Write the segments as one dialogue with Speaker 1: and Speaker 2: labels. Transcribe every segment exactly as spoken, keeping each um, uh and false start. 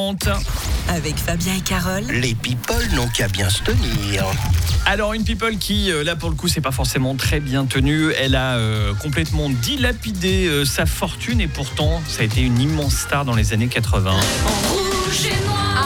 Speaker 1: suivante.
Speaker 2: Avec Fabien et Carole.
Speaker 3: Les people n'ont qu'à bien se tenir.
Speaker 1: Alors une people qui, euh, là pour le coup, c'est pas forcément très bien tenue. Elle a euh, complètement dilapidé euh, sa fortune et pourtant, ça a été une immense star dans les années quatre-vingts.
Speaker 4: En rouge et noir.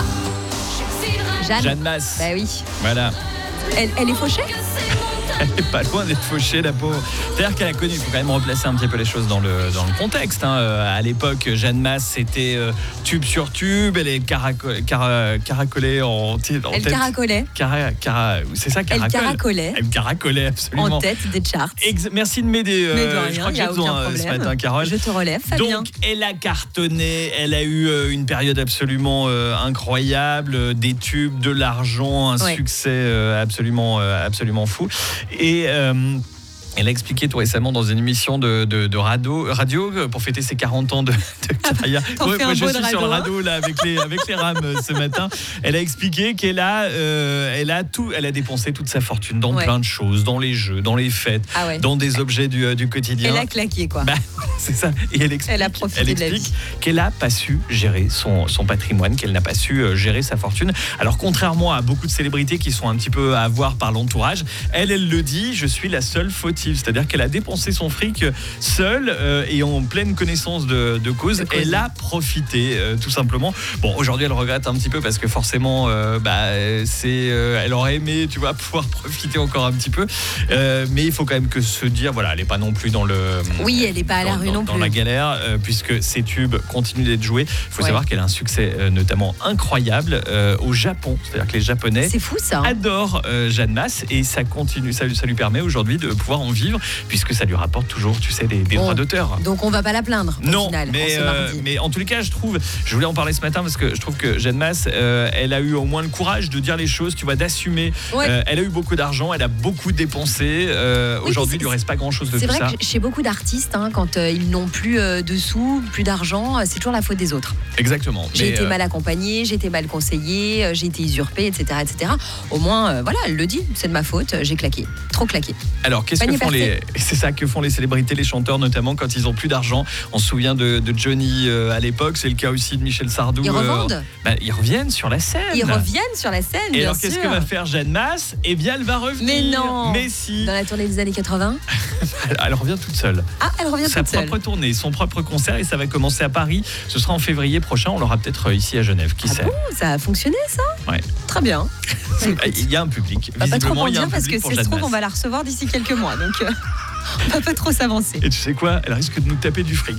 Speaker 4: Ah.
Speaker 5: Jeanne.
Speaker 1: Jeanne Masse.
Speaker 5: Bah oui.
Speaker 1: Voilà.
Speaker 5: Elle, elle est fauchée.
Speaker 1: Elle est pas loin d'être fauchée, la pauvre. C'est-à-dire qu'elle a connu, il faut quand même replacer un petit peu les choses dans le, dans le contexte. Hein. À l'époque, Jeanne Masse, c'était euh, tube sur tube. Elle est caraco- cara- caracolée en, en
Speaker 5: Elle
Speaker 1: tête.
Speaker 5: caracolait.
Speaker 1: Cara, cara, c'est ça, caracole.
Speaker 5: Elle caracolait.
Speaker 1: Elle caracolait, absolument.
Speaker 5: En tête des charts.
Speaker 1: Ex- Merci de m'aider.
Speaker 5: Mais de
Speaker 1: euh,
Speaker 5: rien,
Speaker 1: je crois que
Speaker 5: y a
Speaker 1: j'ai
Speaker 5: aucun
Speaker 1: besoin euh, ce
Speaker 5: problème.
Speaker 1: matin, Carole.
Speaker 5: Je te relève, Fabien.
Speaker 1: Donc, elle a cartonné. Elle a eu euh, une période absolument euh, incroyable, euh, des tubes, de l'argent, un
Speaker 5: Ouais.
Speaker 1: succès euh, absolument, euh, absolument fou. Et euh, elle a expliqué tout récemment dans une émission de, de, de radio, radio pour fêter ses quarante ans de, de carrière.
Speaker 5: T'en fais un
Speaker 1: je
Speaker 5: beau
Speaker 1: suis
Speaker 5: de
Speaker 1: sur le
Speaker 5: radeau,
Speaker 1: radeau là avec les avec les rames euh, ce matin. Elle a expliqué qu'elle a euh, elle a tout, elle a dépensé toute sa fortune dans
Speaker 5: Ouais.
Speaker 1: plein de choses, dans les jeux, dans les fêtes,
Speaker 5: Ah ouais.
Speaker 1: dans des objets du, euh, du quotidien.
Speaker 5: Elle a claqué, quoi.
Speaker 1: Bah, c'est ça. Et elle explique,
Speaker 5: Elle a profité
Speaker 1: elle
Speaker 5: de la
Speaker 1: explique
Speaker 5: vie.
Speaker 1: qu'elle n'a pas su gérer son, son patrimoine, qu'elle n'a pas su euh, gérer sa fortune. Alors, contrairement à beaucoup de célébrités qui sont un petit peu à voir par l'entourage, elle, elle le dit, je suis la seule fautive. C'est-à-dire qu'elle a dépensé son fric seule euh, et en pleine connaissance de, de cause.
Speaker 5: De cause.
Speaker 1: Elle a profité, euh, tout simplement. Bon, aujourd'hui, elle regrette un petit peu parce que forcément, euh, bah, c'est, euh, elle aurait aimé, tu vois, pouvoir profiter encore un petit peu. Euh, mais il faut quand même que se dire, voilà, elle n'est pas non plus dans le...
Speaker 5: Oui, elle n'est pas à la
Speaker 1: dans,
Speaker 5: rue
Speaker 1: dans-
Speaker 5: non
Speaker 1: dans
Speaker 5: plus.
Speaker 1: la galère, euh, puisque ces tubes continuent d'être joués. Il faut
Speaker 5: Ouais.
Speaker 1: savoir qu'elle a un succès euh, notamment incroyable euh, au Japon. C'est-à-dire que les Japonais
Speaker 5: C'est fou, ça. hein.
Speaker 1: adorent euh, Jeanne Masse et ça continue, ça, lui- ça lui permet aujourd'hui de pouvoir en vivre, puisque ça lui rapporte toujours, tu sais, des, des
Speaker 5: Bon.
Speaker 1: droits d'auteur.
Speaker 5: Donc on va pas la plaindre au
Speaker 1: Non,
Speaker 5: final,
Speaker 1: mais,
Speaker 5: en ce
Speaker 1: euh,
Speaker 5: mardi.
Speaker 1: mais en tous les cas, je trouve, je voulais en parler ce matin parce que je trouve que Jeanne Masse, euh, elle a eu au moins le courage de dire les choses, tu vois, d'assumer.
Speaker 5: Ouais.
Speaker 1: Euh, elle a eu beaucoup d'argent, elle a beaucoup dépensé. Euh,
Speaker 5: Oui,
Speaker 1: aujourd'hui,
Speaker 5: c'est-
Speaker 1: il lui reste pas grand-chose de
Speaker 5: C'est
Speaker 1: tout
Speaker 5: vrai
Speaker 1: ça.
Speaker 5: que chez beaucoup d'artistes, hein, quand euh, ils n'ont plus euh, de sous, plus d'argent, euh, c'est toujours la faute des autres.
Speaker 1: Exactement.
Speaker 5: J'ai
Speaker 1: Mais,
Speaker 5: été
Speaker 1: euh,
Speaker 5: mal accompagnée, j'ai été mal conseillée, euh, j'ai été usurpée, et cetera, et cetera. Au moins, euh, voilà, elle le dit, c'est de ma faute, j'ai claqué, trop claqué.
Speaker 1: Alors, qu'est-ce que
Speaker 5: Panier
Speaker 1: font les
Speaker 5: percé.
Speaker 1: c'est ça que font les célébrités, les chanteurs notamment quand ils ont plus d'argent. On se souvient de, de Johnny euh, à l'époque, c'est le cas aussi de Michel Sardou.
Speaker 5: Ils
Speaker 1: euh,
Speaker 5: revendent,
Speaker 1: bah, ils reviennent sur la scène.
Speaker 5: ils reviennent sur la scène,
Speaker 1: Et
Speaker 5: bien
Speaker 1: alors, qu'est-ce
Speaker 5: sûr.
Speaker 1: que va faire Jeanne Masse? Eh bien, elle va revenir.
Speaker 5: Mais non.
Speaker 1: Mais si.
Speaker 5: Dans la tournée des années quatre-vingts.
Speaker 1: Elle, elle revient toute seule.
Speaker 5: Ah, elle revient
Speaker 1: Sa
Speaker 5: toute seule.
Speaker 1: propre tournée, son propre concert, et ça va commencer à Paris. Ce sera en février prochain. On l'aura peut-être euh, ici à Genève. Qui
Speaker 5: Ah
Speaker 1: sait?
Speaker 5: bon, ça a fonctionné, ça
Speaker 1: Ouais.
Speaker 5: Très bien.
Speaker 1: Il y a un public.
Speaker 5: On va pas trop
Speaker 1: Visiblement,
Speaker 5: en
Speaker 1: il y a un
Speaker 5: dire parce que
Speaker 1: public pour
Speaker 5: c'est se
Speaker 1: Jeanne
Speaker 5: trouve,
Speaker 1: Masse.
Speaker 5: on va la recevoir d'ici quelques mois. Donc, euh, on va pas trop s'avancer.
Speaker 1: Et tu sais quoi? Elle risque de nous taper du fric.